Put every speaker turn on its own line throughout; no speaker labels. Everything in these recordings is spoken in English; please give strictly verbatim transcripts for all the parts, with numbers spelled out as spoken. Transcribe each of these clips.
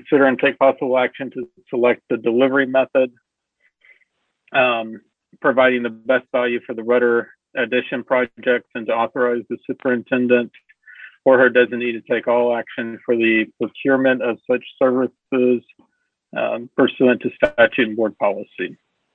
consider and take possible action to select the delivery method, um, providing the best value for the rudder addition project, and to authorize the superintendent or her designee to take all action for the procurement of such services um, pursuant to statute and board policy.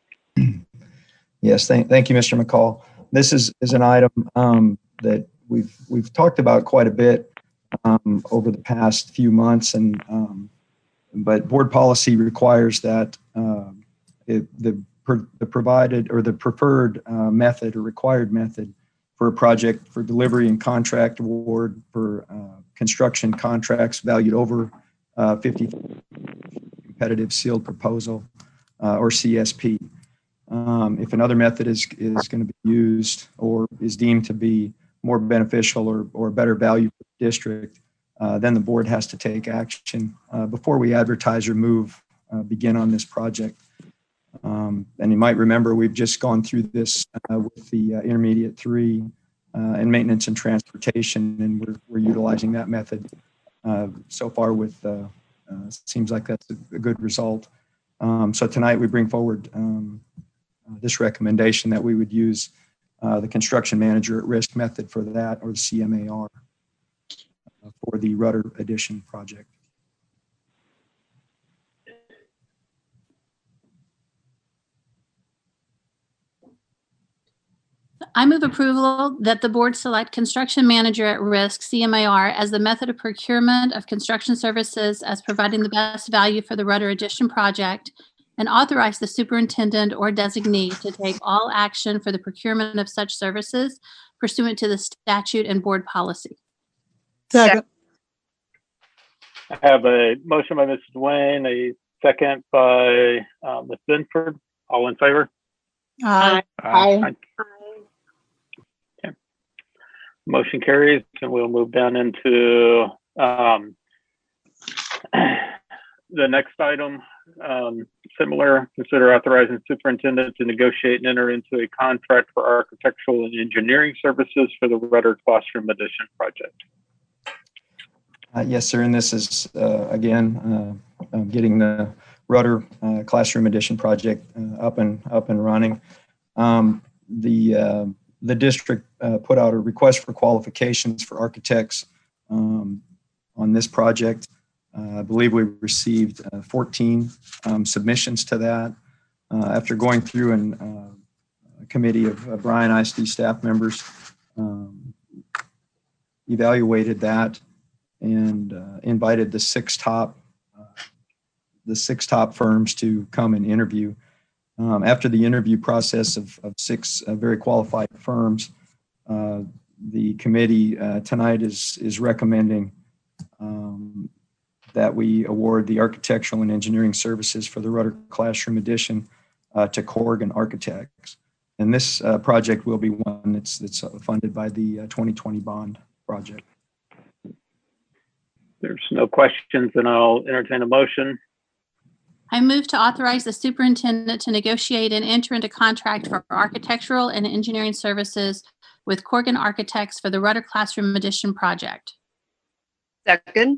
Yes, thank, thank you, Mister McCall. This is, is an item um, that we've we've talked about quite a bit um, over the past few months, and um, but board policy requires that uh, it, the per, the provided or the preferred uh, method or required method for a project for delivery and contract award for uh, construction contracts valued over uh, fifty competitive sealed proposal uh, or C S P. Um, if another method is is going to be used or is deemed to be more beneficial or or better value for the district, uh, then the board has to take action uh, before we advertise or move uh, begin on this project. Um, and you might remember we've just gone through this uh, with the uh, intermediate three uh, and maintenance and transportation, and we're we're utilizing that method uh, so far. With uh, uh, seems like that's a, a good result. Um, so tonight we bring forward um, uh, this recommendation that we would use uh, the construction manager at risk method for that, or the C M A R uh, for the rudder addition project.
I move approval that the board select construction manager at risk, C M A R, as the method of procurement of construction services as providing the best value for the rudder addition project, and authorize the superintendent or designee to take all action for the procurement of such services pursuant to the statute and board policy.
Second.
I have a motion by Missus Wayne, a second by uh, Miz Binford. All in favor?
Aye.
Aye. Aye. Okay. Motion carries, and we'll move down into um, the next item. Um, similar, consider authorizing superintendent to negotiate and enter into a contract for architectural and engineering services for the rudder classroom addition project.
Uh, yes, sir. And this is, uh, again, uh, uh, getting the rudder uh, classroom addition project uh, up and up and running. Um, the uh, the district uh, put out a request for qualifications for architects um, on this project. Uh, I believe we received uh, fourteen um, submissions to that. Uh, after going through an, uh, a committee of uh, Bryan I S D staff members, um, evaluated that and uh, invited the six top uh, the six top firms to come and interview. Um, after the interview process of, of six uh, very qualified firms, uh, the committee uh, tonight is is recommending um, that we award the architectural and engineering services for the rudder classroom addition uh, to Corrigan Architects. And this uh, project will be one that's, that's funded by the uh, twenty twenty bond project.
There's no questions, and I'll entertain a motion.
I move to authorize the superintendent to negotiate and enter into contract for architectural and engineering services with Corrigan Architects for the rudder classroom addition project.
Second.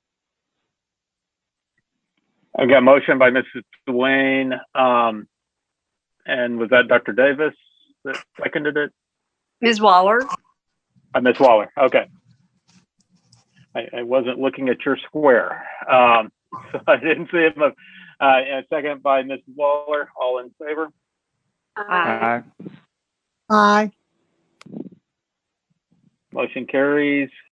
I've got a motion by Missus Wayne, um, and was that Doctor Davis that seconded it?
Miz Waller.
Uh, Miz Waller, okay. I, I wasn't looking at your square, um, so I didn't see it. But, uh, and a second by Missus Waller. All in favor?
Aye.
Aye.
Motion carries.